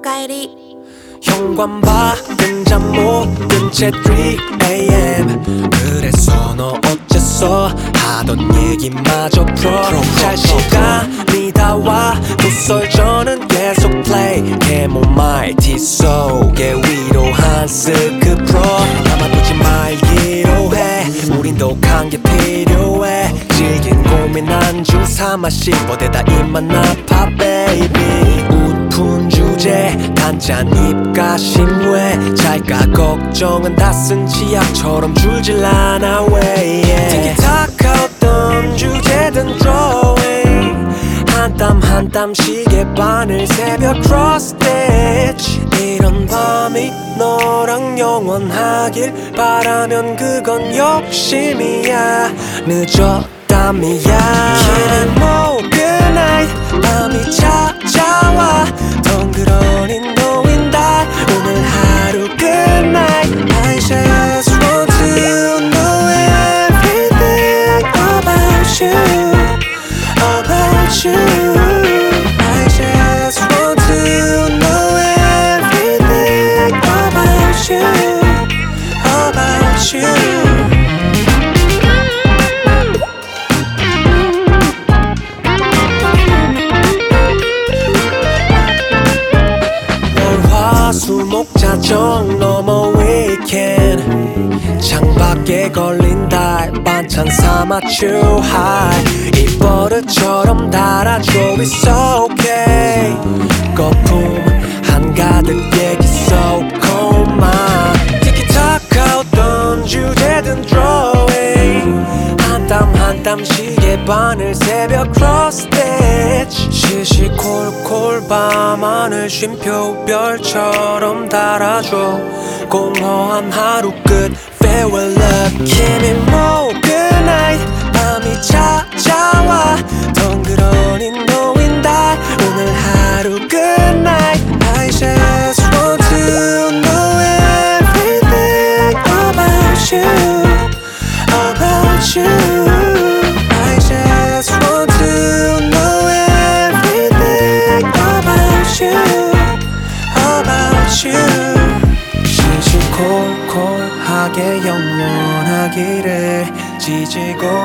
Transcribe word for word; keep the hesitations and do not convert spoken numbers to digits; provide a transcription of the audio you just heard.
帰り 현관밖은 잠 못 든 채 three a.m. 그래서 너 어째서 하던 얘기마저 풀어 잘 시간이 다와 도설전은 계속 play 캐모마일 속에 위로한 스크 프로 남아두지 말기로 해 우린 독한 게 필요해 질긴 고민 안주 삼아 씹어대다 입만 아파 baby 웃픈 주제 단짠 입가심 왜 잘까 걱정은 다 쓴 지약처럼 줄질 않아 왜 yeah. 티키타카 주제든 drawing 한 땀 한 땀씩의 바늘 새벽 cross stitch 이런 밤이 너랑 영원하길 바라면 그건 욕심이야 늦었담이야 Keep it more good night 밤이 찾아와 덩그러니 놓인 달 오늘 하루 good night I just want to know everything about you about you I just want to know everything about you about you 수목자정 넘어 weekend 창밖에 걸린 달 반찬 삼아 chew high 이 버릇처럼 달아줘 it's okay 거품 한가득 얘기 so 고마 티키타카 어떤 주제든 drawing 한 땀 한 땀씩의 바늘 새벽 cross stitch 시시콜콜 밤하늘 쉼표별처럼 달아줘 공허한 하루 끝 farewell love Give me more good night 밤이 찾아와 덩그러니 놓인 달 오늘 하루 good night I just want to know everything about you about you I just want to know everything about you about you 시시콜콜하게 영원하기를 지지고